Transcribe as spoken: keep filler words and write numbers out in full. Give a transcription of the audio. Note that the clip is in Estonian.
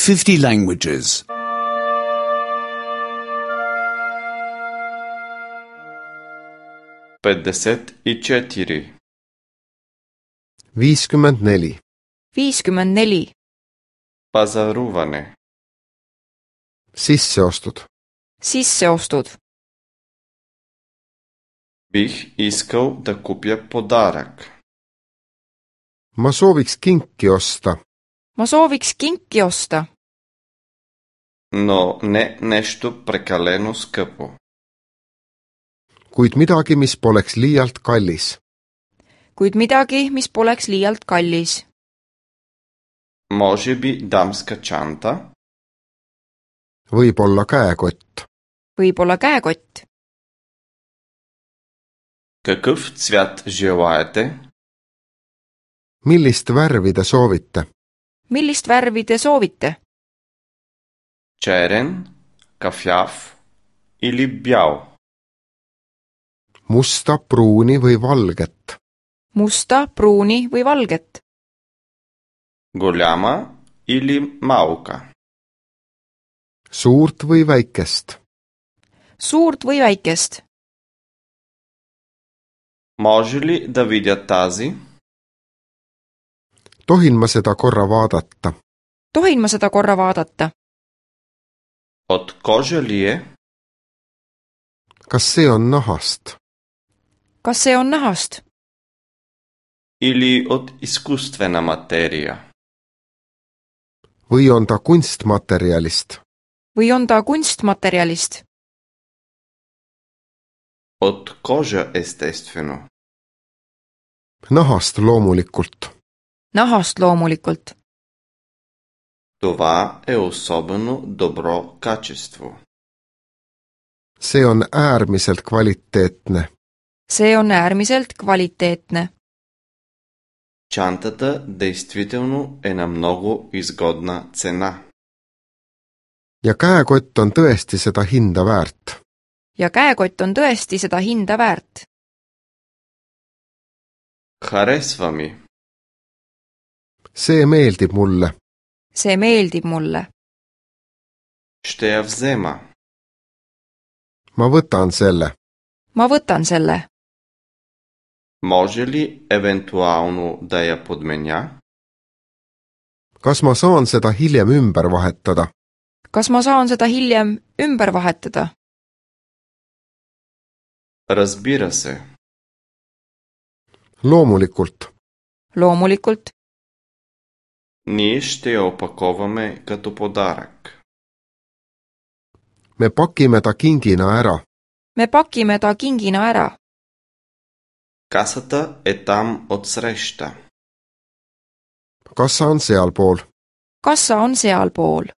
fifty languages. петдесет и четири. viiskümmend neli, viiskümmend neli. Пазаруване. sisseostud, Sisseostud. Бих искал да купя подарък. ma sooviks kinki osta, Ma sooviks kinki osta, но не нещо прекалено скъпо. kuid midagi, mis poleks liialt kallis. kuid midagi, mis poleks liialt kallis. Може би дамска чанта? Võib-olla käekott. Võib-olla käekott. Какъв цвят желаете? Millist värvi te soovite? Millist värvi te soovite? Черен, кафяв или бял? Musta, pruuni või valget? Musta, pruuni või valget? Голяма или малка? Suurt või väikest? Suurt või väikest? Може ли да видя тази? Tohin ma seda korra vaadata? Tohin ma seda korra vaadata? От кожа ли е? Kas see on nahast? Kas see on nahast? Или от изкуствена материя? Või on ta kunstmaterjalist? Või on ta kunstmaterjalist? От кожа естествено. Nahast loomulikult. Nahast loomulikult. Това е особено добро качество. See on äärmiselt kvaliteetne. See on äärmiselt kvaliteetne. Чантата действително е на много изгодна цена. Ja käekott on tõesti seda hinda väärt. Ja käekott on tõesti seda hinda väärt. Харесва ми. See meeldib mulle. See meeldib mulle. Ще я взема. Ma võtan selle. Ma võtan selle. Може ли евентуално да я подменя? Kas ma saan seda hiljem ümber vahetada? Kas ma saan seda hiljem ümber vahetada? Разбира се. Loomulikult. Loomulikult. Ние ще я опаковаме като подарък. Me pakime ta kingina ära. Me pakime ta kingina ära. Касата е там отсреща. Kassa on sealpool. Kassa on sealpool.